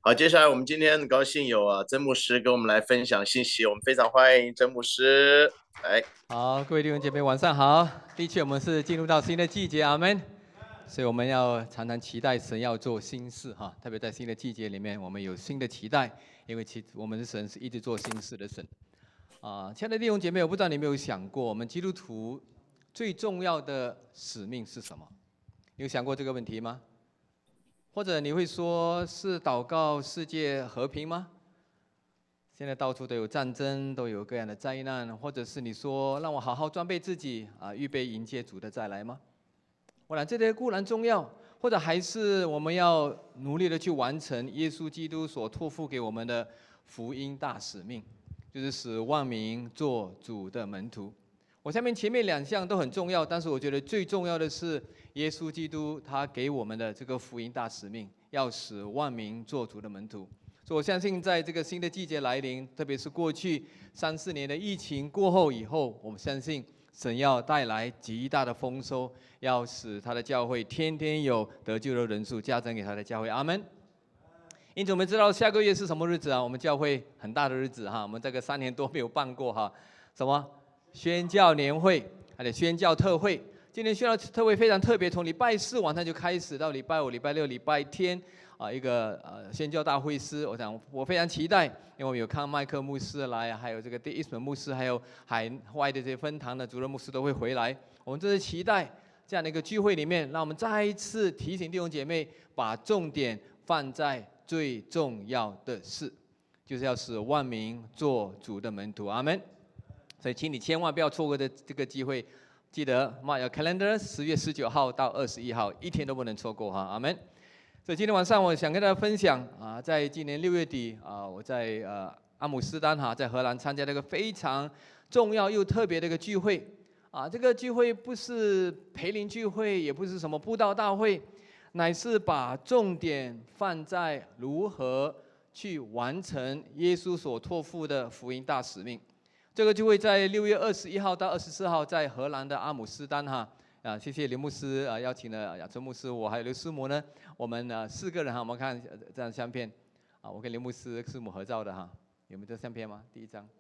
好，接下来我们今天很高兴有曾牧师跟我们来分享信息，我们非常欢迎曾牧师。来， 好，各位弟兄姐妹，晚上好。的确，我们是进入到新的季节，阿门。所以我们要常常期待神要做新事哈，特别在新的季节里面，我们有新的期待，因为我们的神是一直做新事的神。亲爱的弟兄姐妹，我不知道你有没有想过，我们基督徒最重要的使命是什么？有想过这个问题吗？或者你会说是祷告世界和平吗？现在到处都有战争，都有各样的灾难，或者是你说让我好好装备自己预备迎接主的再来吗？我想这些固然重要，或者还是我们要努力的去完成耶稣基督所托付给我们的福音大使命，就是使万民做主的门徒。我下面前面两项都很重要，但是我觉得最重要的是耶稣基督他给我们的这个福音大使命，要使万民做主的门徒。所以我相信在这个新的季节来临，特别是过去3-4年的疫情过后以后，我们相信神要带来极大的丰收，要使他的教会天天有得救的人数加增给他的教会，阿门。因此我们知道下个月是什么日子啊？我们教会很大的日子哈，我们这个3年多没有办过哈，什么宣教年会，还得宣教特会。今年宣教特会非常特别，从礼拜4晚上就开始，到礼拜5、礼拜6、礼拜天一个宣教大会师。我想我非常期待，因为我们有康麦克牧师来，还有这个第一门牧师，还有海外的这些分堂的主任牧师都会回来。我们这是期待这样的一个聚会里面，让我们再一次提醒弟兄姐妹，把重点放在最重要的事，就是要使万民做主的门徒，阿门。所以请你千万不要错过的这个机会，记得 mark your calendar， 10月19号到21号，一天都不能错过哈，阿门。所以今天晚上我想跟大家分享在今年6月底我在阿姆斯特丹在荷兰参加了一个非常重要又特别的一个聚会这个聚会不是培灵聚会，也不是什么布道大会，乃是把重点放在如何去完成耶稣所托付的福音大使命。这个聚会在6月21号到24号在荷兰的阿姆斯特丹谢谢刘牧师邀请了亚洲牧师，我还有刘师母呢，我们4个人我们看这张相片我跟刘牧师师母合照的有没有这相片吗？第一张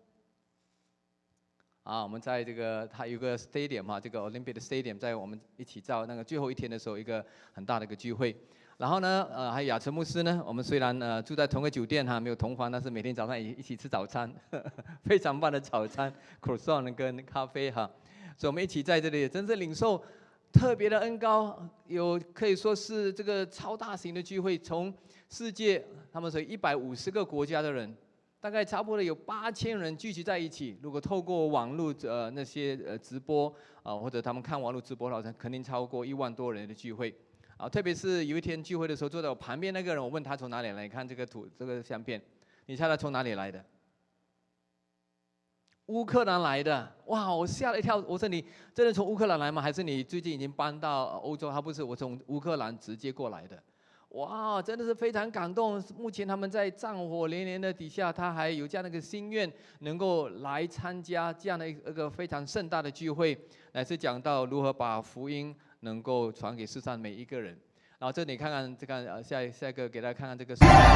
我们在这个它有个 stadium 这个 Olympic Stadium， 在我们一起照那个最后一天的时候，一个很大的一个聚会。然后呢还有亚诚牧师呢，我们虽然住在同个酒店没有同房，但是每天早上一起吃早餐非常棒的早餐 croissant 跟咖啡所以我们一起在这里真正领受特别的恩膏，有可以说是这个超大型的聚会，从世界他们说150个国家的人，大概差不多有8000人聚集在一起。如果透过网络那些直播或者他们看网络直播的话，肯定超过1万多人的聚会特别是有一天聚会的时候，坐在我旁边那个人，我问他从哪里来，看这个这个相片，你猜他从哪里来的？乌克兰来的，哇！我吓了一跳，我说你真的从乌克兰来吗？还是你最近已经搬到欧洲？他不是，我从乌克兰直接过来的。哇，真的是非常感动。目前他们在战火连连的底下，他还有这样的一个心愿，能够来参加这样的一个非常盛大的聚会，乃是讲到如何把福音能够传给世上每一个人。然后这里看看这个下一个给大家看看这个。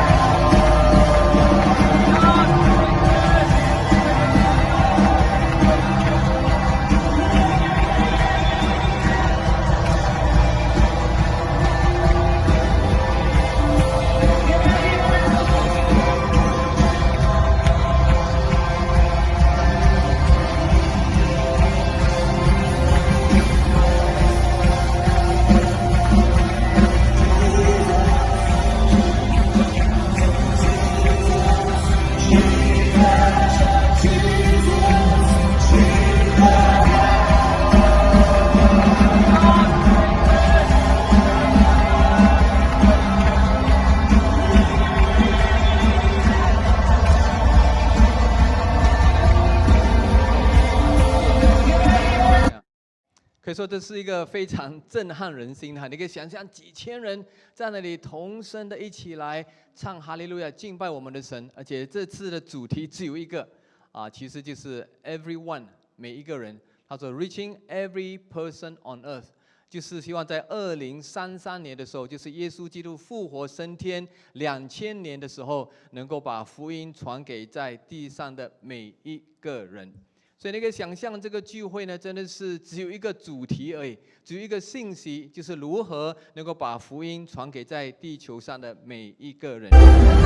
可以说这是一个非常震撼人心你可以想象几千人在那里同声的一起来唱哈利路亚敬拜我们的神，而且这次的主题只有一个其实就是 everyone 每一个人，他说 reaching every person on earth， 就是希望在2033年的时候，就是耶稣基督复活升天2000年的时候，能够把福音传给在地上的每一个人。所以你可以想象，这个聚会呢，真的是只有一个主题而已，只有一个信息，就是如何能够把福音传给在地球上的每一个人。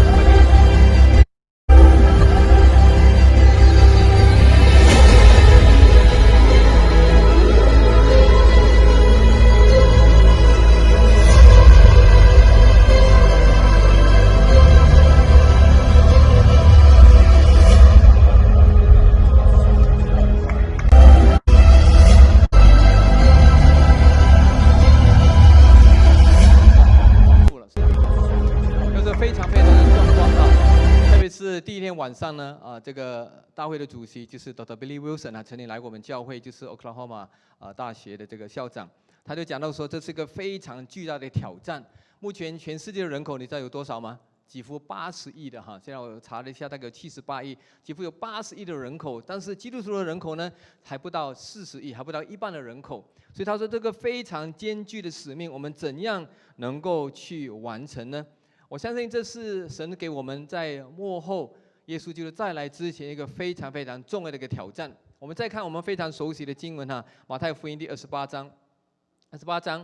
第一天晚上呢，这个大会的主席就是 Dr. Billy Wilson 曾经来过我们教会，就是 Oklahoma 大学的这个校长，他就讲到说，这是一个非常巨大的挑战。目前全世界的人口，你知道有多少吗？几乎80亿的哈，现在我查了一下，大概有78亿，几乎有80亿的人口，但是基督徒的人口呢，还不到40亿，还不到一半的人口。所以他说，这个非常艰巨的使命，我们怎样能够去完成呢？我相信这是神给我们在末后耶稣基督再来之前一个非常非常重要的一个挑战。我们再看我们非常熟悉的经文哈，马太福音第28章，28章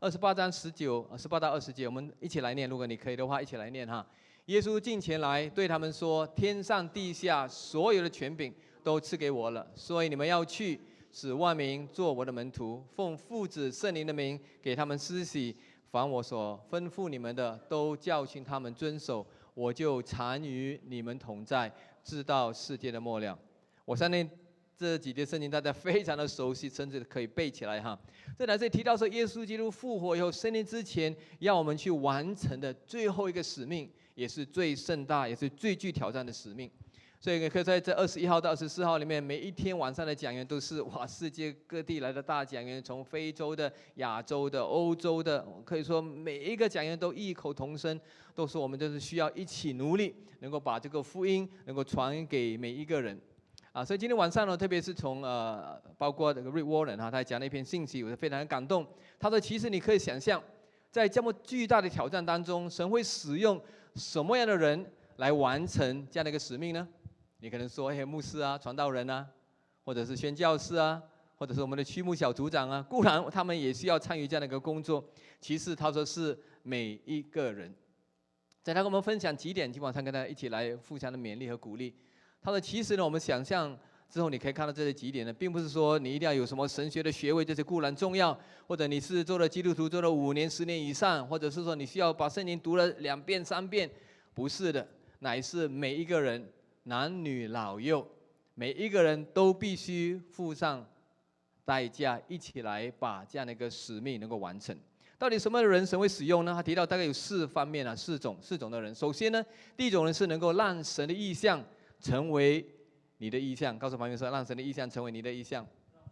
18到20节，我们一起来念。如果你可以的话，一起来念哈。耶稣近前来对他们说：“天上地下所有的权柄都赐给我了，所以你们要去，使万民做我的门徒，奉父子圣灵的名给他们施洗。凡我所吩咐你们的，都教训他们遵守，我就常与你们同在，直到世界的末了。”我相信这几节圣经大家非常的熟悉，甚至可以背起来哈。这来这里提到说，耶稣基督复活以后升天之前，要我们去完成的最后一个使命，也是最盛大，也是最具挑战的使命。所以可以在这21号到24号里面，每一天晚上的讲员都是世界各地来的大讲员，从非洲的、亚洲的、欧洲的，可以说每一个讲员都异口同声，都说我们就是需要一起努力，能够把这个福音能够传给每一个人。所以今天晚上呢，特别是从包括这个 Rick Warren 他讲了一篇信息，我非常感动。他说，其实你可以想象，在这么巨大的挑战当中，神会使用什么样的人来完成这样的一个使命呢？你可能说，牧师啊、传道人啊，或者是宣教士啊，或者是我们的区牧小组长啊，固然他们也需要参与这样的一个工作。其实他说是每一个人。在他跟我们分享几点，今晚上跟大家一起来互相的勉励和鼓励。他说，其实呢，我们想象之后，你可以看到这几点呢，并不是说你一定要有什么神学的学位，这些固然重要，或者你是做了基督徒做了5年、10年以上，或者是说你需要把圣经读了2遍、3遍，不是的，乃是每一个人。男女老幼，每一个人都必须付上代价，一起来把这样的一个使命能够完成。到底什么人神会使用呢？他提到大概有4方面啊，4种的人。首先呢，第一种人是能够让神的意象成为你的意象。告诉旁边说，让神的意象成为你的意象。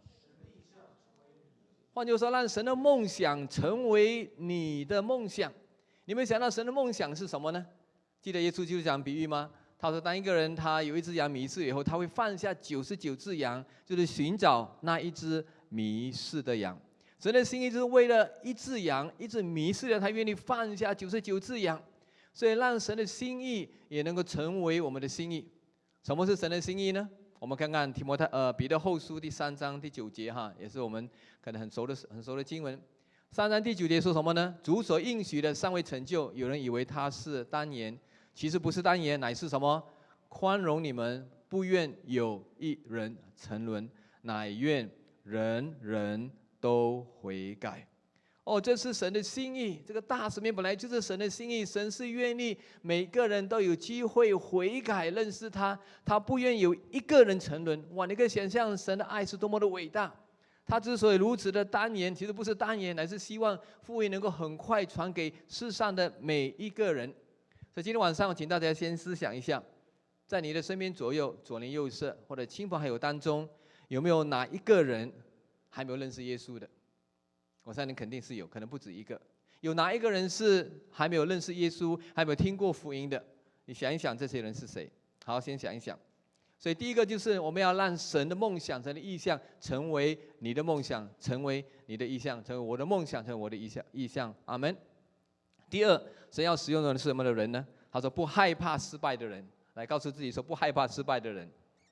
换句话说，让神的梦想成为你的梦想。你们想到神的梦想是什么呢？记得耶稣基督讲比喻吗？他说，当一个人他有一只羊迷失以后，他会放下99只羊，就是寻找那一只迷失的羊。神的心意就是为了一只羊，一只迷失的，他愿意放下99只羊，所以让神的心意也能够成为我们的心意。什么是神的心意呢？我们看看彼得后书第3章第9节哈，也是我们可能很熟的经文。3章第9节说什么呢？主所应许的尚未成就，有人以为他是单言。其实不是单言，乃是什么？宽容你们，不愿有一人沉沦，乃愿人人都悔改。这是神的心意。这个大使命本来就是神的心意，神是愿意每个人都有机会悔改认识他，他不愿有一个人沉沦。哇，你可以想象神的爱是多么的伟大。他之所以如此的单言，其实不是单言，乃是希望福音能够很快传给世上的每一个人。所以今天晚上，我请大家先思想一下，在你的身边左右、左邻右舍或者亲朋好友当中，有没有哪一个人还没有认识耶稣的？我相信肯定是有，可能不止一个。有哪一个人是还没有认识耶稣、还没有听过福音的？你想一想，这些人是谁？好，先想一想。所以第一个就是我们要让神的梦想、神的意象成为你的梦想，成为你你的意向，成为我的梦想，成为我的意向。阿门。第二，神要使用的人是什么的人呢？他说不害怕失败的人，来告诉自己说不害怕失败的人，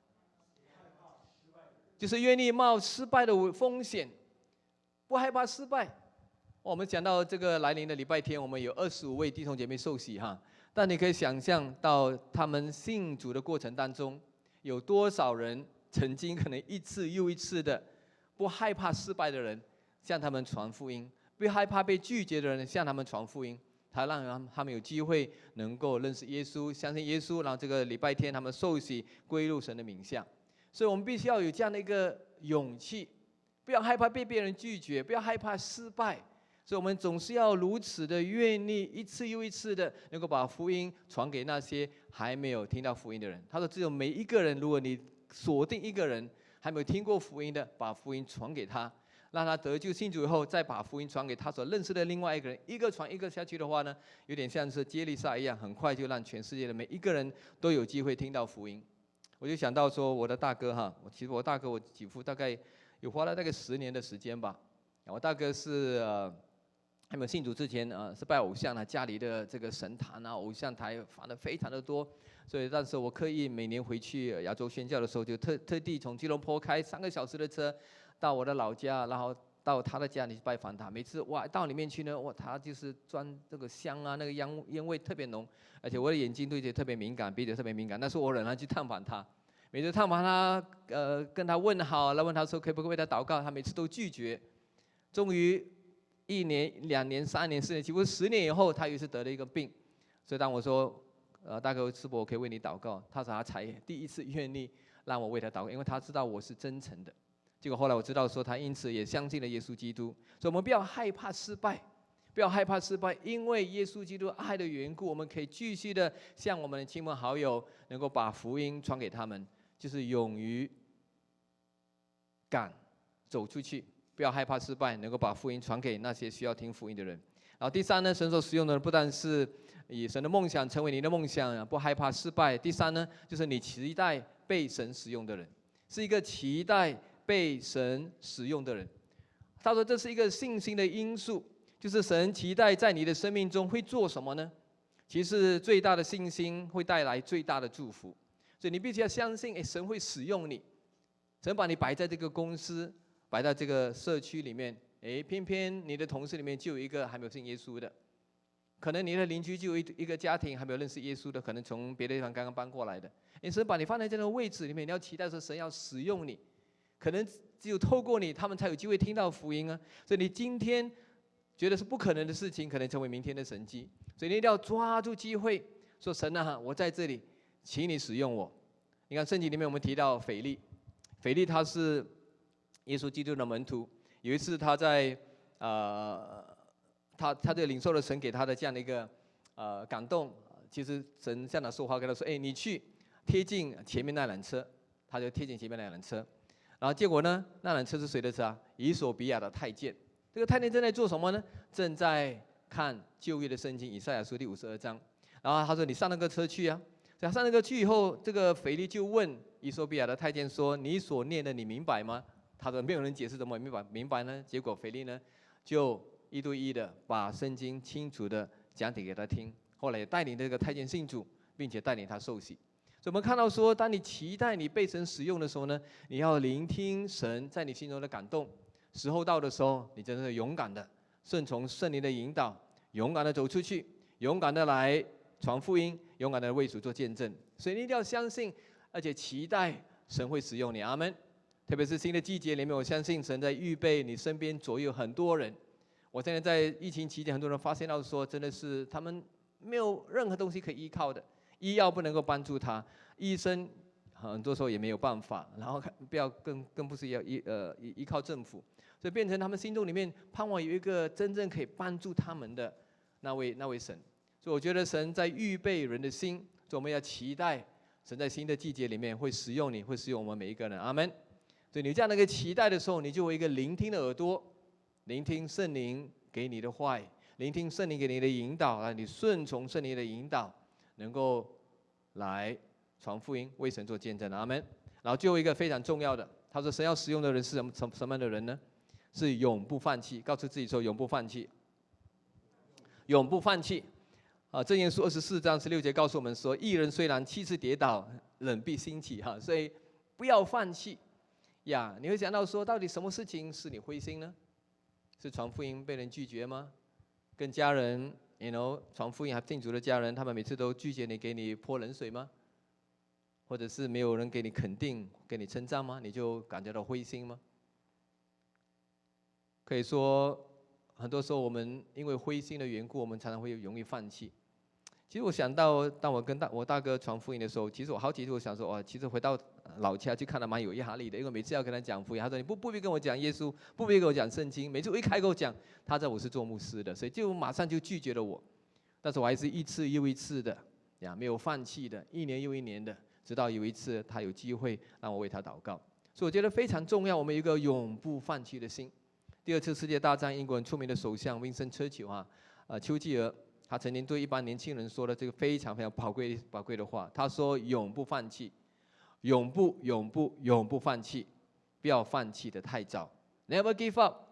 就是愿意冒失败的风险，不害怕失败。我们讲到这个来临的礼拜天，我们有25位弟兄姐妹受洗哈，但你可以想象到他们信主的过程当中，有多少人曾经可能一次又一次的不害怕失败的人向他们传福音，不害怕被拒绝的人向他们传福音，才让他们有机会能够认识耶稣，相信耶稣，然后这个礼拜天他们受洗归入神的名下。所以我们必须要有这样的一个勇气，不要害怕被别人拒绝，不要害怕失败。所以我们总是要如此的愿意一次又一次的能够把福音传给那些还没有听到福音的人。他说只有每一个人，如果你锁定一个人还没有听过福音的，把福音传给他，让他得救信主以后，再把福音传给他所认识的另外一个人，一个传一个下去的话呢，有点像是接力赛一样，很快就让全世界的每一个人都有机会听到福音。我就想到说我的大哥哈，其实我大哥我几乎大概有花了大概10年的时间吧。我大哥是还没有信主之前是拜偶像，家里的这个神坛偶像台放的非常的多，所以当时我刻意每年回去亚洲宣教的时候，就特地从吉隆坡开3个小时的车到我的老家，然后到他的家里去拜访他。每次哇到里面去呢，哇他就是钻这个香那个烟味特别浓，而且我的眼睛对这特别敏感，鼻子特别敏感，那时候我仍然去探访他。每次探访他，跟他问好，来问他说可不可以为他祷告，他每次都拒绝。终于1年、2年、3年、4年，几乎10年以后，他有一次得了一个病。所以当我说，大哥师伯，我可以为你祷告，他说他才第一次愿意让我为他祷告，因为他知道我是真诚的。结果后来我知道说，他因此也相信了耶稣基督。所以我们不要害怕失败，不要害怕失败，因为耶稣基督爱的缘故，我们可以继续的向我们的亲朋好友，能够把福音传给他们，就是勇于敢走出去。不要害怕失败，能够把福音传给那些需要听福音的人。然后第三呢，神所使用的人不但是以神的梦想成为你的梦想，不害怕失败。第三呢，就是你期待被神使用的人，是一个期待被神使用的人。他说这是一个信心的因素，就是神期待在你的生命中会做什么呢？其实最大的信心会带来最大的祝福，所以你必须要相信，神会使用你，神把你摆在这个公司，摆在这个社区里面，偏偏你的同事里面就有一个还没有信耶稣的，可能你的邻居就有一个家庭还没有认识耶稣的，可能从别的地方刚刚搬过来的。神把你放在这个位置里面，你要期待说神要使用你，可能只有透过你，他们才有机会听到福音啊。所以你今天觉得是不可能的事情，可能成为明天的神迹。所以你一定要抓住机会，说神啊，我在这里，请你使用我。你看圣经里面我们提到腓利，腓利他是耶稣基督的门徒。有一次他在他这领受了神给他的这样的一个感动，其实神向他说话，跟他说：“你去贴近前面那辆车。”他就贴近前面那辆车，然后结果呢，那辆车是谁的车啊？以索比亚的太监。这个太监正在做什么呢？正在看旧约的圣经以赛亚书第52章。然后他说：“你上那个车去啊。”所以他上那个去以后，这个腓利就问以索比亚的太监说：“你所念的你明白吗？”他说：“没有人解释怎么明白呢？”结果腓利呢就1对1的把圣经清楚的讲解给他听，后来也带领这个太监信主，并且带领他受洗。所以我们看到说，当你期待你被神使用的时候呢，你要聆听神在你心中的感动。时候到的时候，你真的是勇敢的顺从圣灵的引导，勇敢的走出去，勇敢的来传福音，勇敢的为主做见证。所以你一定要相信，而且期待神会使用你。阿们。特别是新的季节里面，我相信神在预备你身边左右很多人。我现在在疫情期间，很多人发现到说，真的是他们没有任何东西可以依靠的，医药不能够帮助他，医生很多时候也没有办法，然后不要更不是要依靠政府，所以变成他们心中里面盼望有一个真正可以帮助他们的那位神。所以我觉得神在预备人的心，所以我们要期待神在新的季节里面会使用你，会使用我们每一个人。阿们。所以你这样的一个期待的时候，你就有一个聆听的耳朵，聆听圣灵给你的话语，聆听圣灵给你的引导，让你顺从圣灵的引导，能够来传福音，为神做见证。阿们。然后最后一个非常重要的，他说神要使用的人是什么样的人呢？ 是永不放弃。告诉自己说永不放弃，永不放弃。箴言书24章16节告诉我们说，义人虽然7次跌倒，仍必兴起。所以不要放弃呀。你会想到说，到底什么事情使你灰心呢？是传福音被人拒绝吗？跟家人传福音还信主的家人，他们每次都拒绝你，给你泼冷水吗？或者是没有人给你肯定、给你称赞吗？你就感觉到灰心吗？可以说，很多时候我们因为灰心的缘故，我们常常会容易放弃。其实我想到，当我跟我大哥传福音的时候，其实我好几次我想说，其实回到老家去看他蛮有压力的，因为每次要跟他讲福音，他说你不必跟我讲耶稣，不必跟我讲圣经，每次我一开口讲，他知道我是做牧师的，所以就马上就拒绝了我。但是我还是一次又一次的没有放弃的，1年又1年的，直到有一次他有机会让我为他祷告。所以我觉得非常重要，我们有一个永不放弃的心。第2次世界大战，英国很出名的首相温森车丘丘吉尔。他曾经对一般年轻人说的这个非常非常宝贵的话，他说：“永不放弃，永不放弃，不要放弃的太早。Never give up,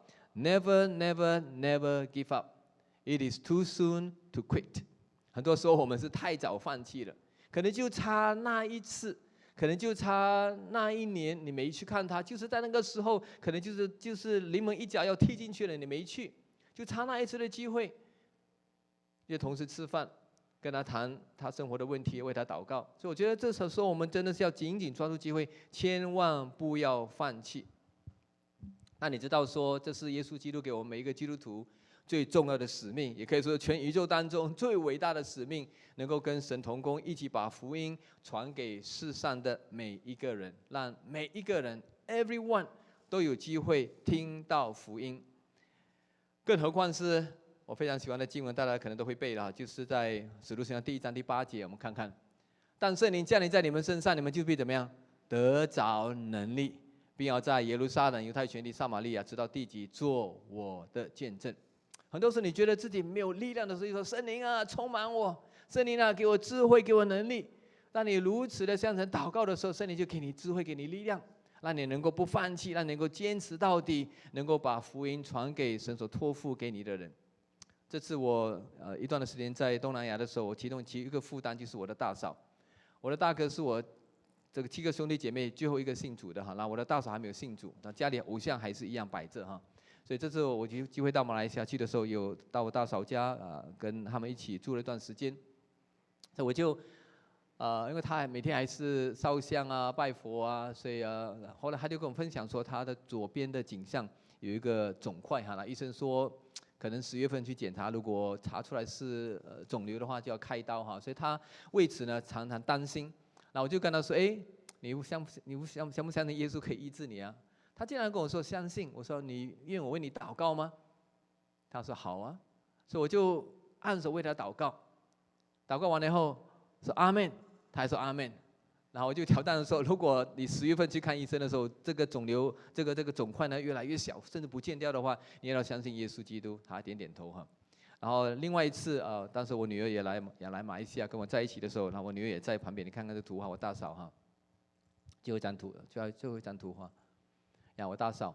never give up. It is too soon to quit。”很多时候我们是太早放弃了，可能就差那一次，可能就差那1年，你没去看他，就是在那个时候，可能就是临门一脚要踢进去了，你没去，就差那一次的机会。就同时吃饭，跟他谈他生活的问题，为他祷告。所以我觉得这时候我们真的是要紧紧抓住机会，千万不要放弃。那你知道说，这是耶稣基督给我们每一个基督徒最重要的使命，也可以说全宇宙当中最伟大的使命，能够跟神同工，一起把福音传给世上的每一个人，让每一个人 everyone 都有机会听到福音。更何况是我非常喜欢的经文，大家可能都会背了，就是在使徒行传第1章第8节，我们看看。但圣灵降临在你们身上，你们就必怎么样？得着能力，并要在耶路撒冷、犹太全地、撒玛利亚直到地极做我的见证。很多时候你觉得自己没有力量的时候，就说圣灵啊，充满我，圣灵啊，给我智慧，给我能力。当你如此的向神祷告的时候，圣灵就给你智慧，给你力量，让你能够不放弃，让你能够坚持到底，能够把福音传给神所托付给你的人。这次我一段的时间在东南亚的时候，我其中一个负担就是我的大嫂。我的大哥是我这个7个兄弟姐妹最后一个信主的那我的大嫂还没有信主，那家里偶像还是一样摆着所以这次我有机会到马来西亚去的时候，有到我大嫂家跟他们一起住了一段时间。所以我就因为他每天还是烧香拜佛所以后来他就跟我分享说，他的左边的颈项有一个肿块那医生说可能10月份去检查，如果查出来是肿瘤的话，就要开刀所以他为此呢常常担心。那我就跟他说：“你相不相信耶稣可以医治你啊？”他竟然跟我说相信。我说：“你愿我为你祷告吗？”他说：“好啊。”所以我就按手为他祷告。祷告完了以后说阿们，他还说阿们。然后我就挑战说，如果你10月份去看医生的时候，这个肿瘤、这个肿块呢越来越小，甚至不见掉的话，你也要相信耶稣基督。他点点头然后另外一次当时我女儿也来马来西亚跟我在一起的时候，然后我女儿也在旁边，你看看这图画，我大嫂最后一张图画我大嫂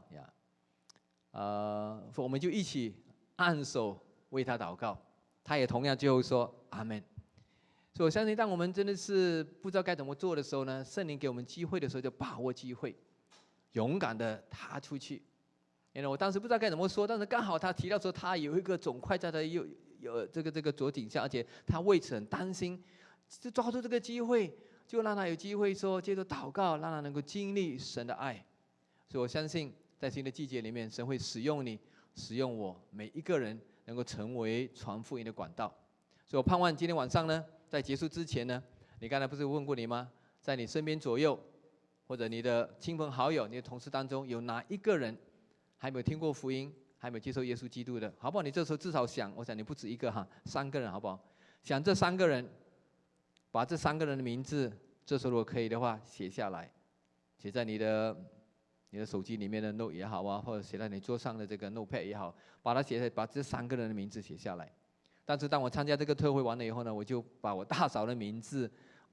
我们就一起按手为她祷告，她也同样最后说阿们。所以我相信，当我们真的是不知道该怎么做的时候呢，圣灵给我们机会的时候，就把握机会，勇敢的踏出去。因为我当时不知道该怎么说，但是刚好他提到说他有一个肿块在他有这个左颈项，而且他为此很担心，就抓住这个机会，就让他有机会说接着祷告，让他能够经历神的爱。所以我相信，在新的季节里面，神会使用你，使用我，每一个人能够成为传福音的管道。所以我盼望今天晚上呢，在结束之前呢，你刚才不是问过你吗？在你身边左右，或者你的亲朋好友、你的同事当中，有哪一个人还没有听过福音，还没有接受耶稣基督的，好不好？你这时候至少想，我想你不止一个3个人，好不好？想这3个人，把这3个人的名字，这时候如果可以的话，写下来，写在你的手机里面的 note 也好或者写在你桌上的这个 notepad 也好，把这3个人的名字写下来。但是当我参加这个特会完了以后呢，我就把我大嫂的名字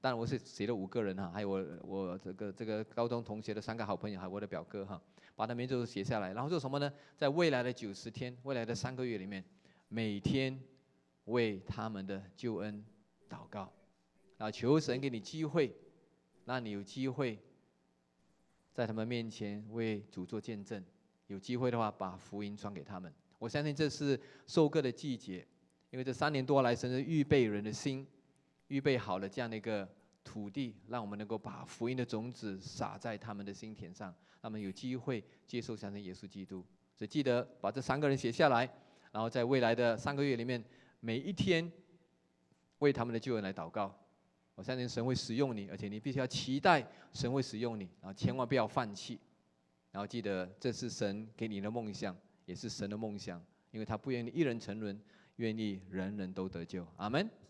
当然我是写了5个人哈，还有我这个高中同学的3个好朋友，还有我的表哥哈，把他名字都写下来，然后做什么呢？在未来的90天，未来的3个月里面，每天为他们的救恩祷告，然后求神给你机会，让你有机会在他们面前为主做见证，有机会的话把福音传给他们。我相信这是收割的季节，因为这3年多来，神是预备人的心，预备好了这样的一个土地，让我们能够把福音的种子撒在他们的心田上，让他们有机会接受相信耶稣基督。所以记得把这3个人写下来，然后在未来的3个月里面，每一天为他们的救恩来祷告。我相信神会使用你，而且你必须要期待神会使用你，然后千万不要放弃。然后记得这是神给你的梦想，也是神的梦想，因为他不愿意一人沉沦，愿意人人都得救。阿们。